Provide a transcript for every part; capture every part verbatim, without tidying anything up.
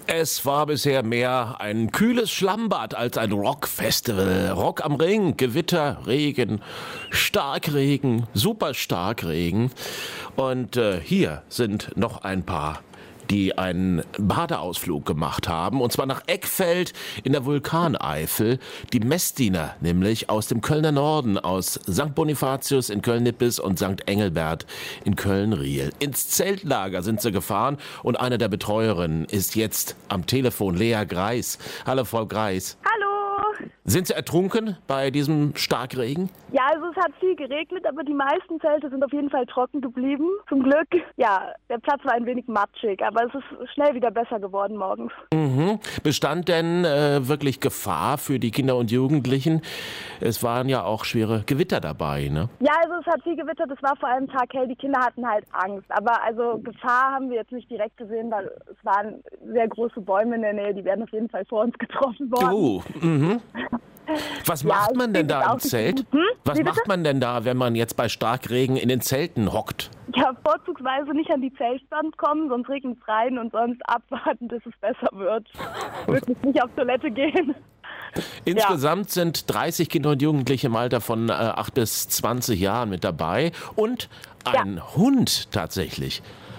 Es war bisher mehr ein kühles Schlammbad als ein Rockfestival. Rock am Ring, Gewitter, Regen, Starkregen, super Starkregen. Und äh, hier sind noch ein paar, die einen Badeausflug gemacht haben, und zwar nach Eckfeld in der Vulkaneifel. Die Messdiener nämlich aus dem Kölner Norden, aus Sankt Bonifatius in Köln-Nippes und Sankt Engelbert in Köln-Riel. Ins Zeltlager sind sie gefahren und eine der Betreuerinnen ist jetzt am Telefon, Lea Greis. Hallo, Frau Greis. Hallo. Sind Sie ertrunken bei diesem Starkregen? Ja, also es hat viel geregnet, aber die meisten Zelte sind auf jeden Fall trocken geblieben. Zum Glück. Ja, der Platz war ein wenig matschig, aber es ist schnell wieder besser geworden morgens. Mhm. Bestand denn äh, wirklich Gefahr für die Kinder und Jugendlichen? Es waren ja auch schwere Gewitter dabei, ne? Ja, also es hat viel gewittert, es war vor allem taghell, die Kinder hatten halt Angst. Aber also Gefahr haben wir jetzt nicht direkt gesehen, weil es waren sehr große Bäume in der Nähe, die wären auf jeden Fall vor uns getroffen worden. Oh, mhm. Was Ja, macht man ich denn denke da auch im nicht. Zelt? Hm? Was Wie bitte? macht man denn da, wenn man jetzt bei Starkregen in den Zelten hockt? Ja, vorzugsweise nicht an die Zeltwand kommen, sonst regnet es rein und sonst abwarten, bis es besser wird. Wirklich nicht auf Toilette gehen. Insgesamt sind dreißig Kinder und Jugendliche im Alter von äh, acht bis zwanzig Jahren mit dabei und ein Hund tatsächlich.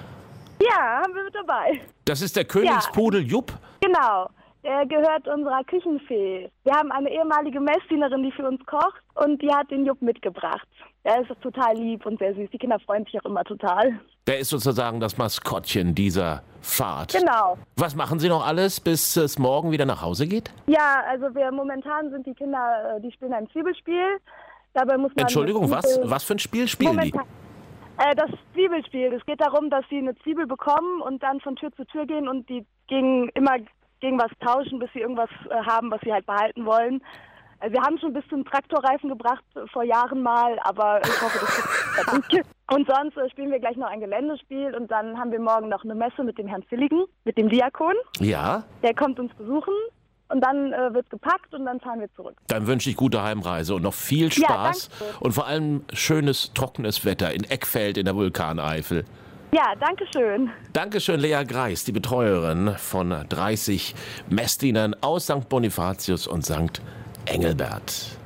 Ja, haben wir mit dabei. Das ist der Königspudel Jupp. Genau. Der gehört unserer Küchenfee. Wir haben eine ehemalige Messdienerin, die für uns kocht, und die hat den Jupp mitgebracht. Er ist total lieb und sehr süß. Die Kinder freuen sich auch immer total. Der ist sozusagen das Maskottchen dieser Fahrt. Genau. Was machen Sie noch alles, bis es morgen wieder nach Hause geht? Ja, also wir momentan sind die Kinder, äh, die spielen ein Zwiebelspiel. Dabei muss man Entschuldigung, was, Zwiebel- was für ein Spiel spielen die? Momentan. Äh, das Zwiebelspiel. Es geht darum, dass sie eine Zwiebel bekommen und dann von Tür zu Tür gehen und die gegen immer gegen was tauschen, bis sie irgendwas äh, haben, was sie halt behalten wollen. Äh, wir haben schon bis zum Traktorreifen gebracht äh, vor Jahren mal, aber ich hoffe, das ist gut. Und sonst äh, spielen wir gleich noch ein Geländespiel und dann haben wir morgen noch eine Messe mit dem Herrn Villigen, mit dem Diakon. Ja, Der kommt uns besuchen und dann äh, wird gepackt und dann fahren wir zurück. dann wünsche ich gute Heimreise und noch viel Ja, Spaß danke. und vor allem schönes, trockenes Wetter in Eckfeld in der Vulkaneifel. Ja, danke schön. Dankeschön, Lea Greis, die Betreuerin von dreißig Messdienern aus Sankt Bonifatius und Sankt Engelbert.